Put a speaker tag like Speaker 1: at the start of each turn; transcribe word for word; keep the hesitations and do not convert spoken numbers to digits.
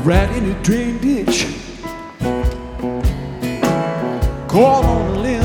Speaker 1: rat in a drain ditch, caught on a limb.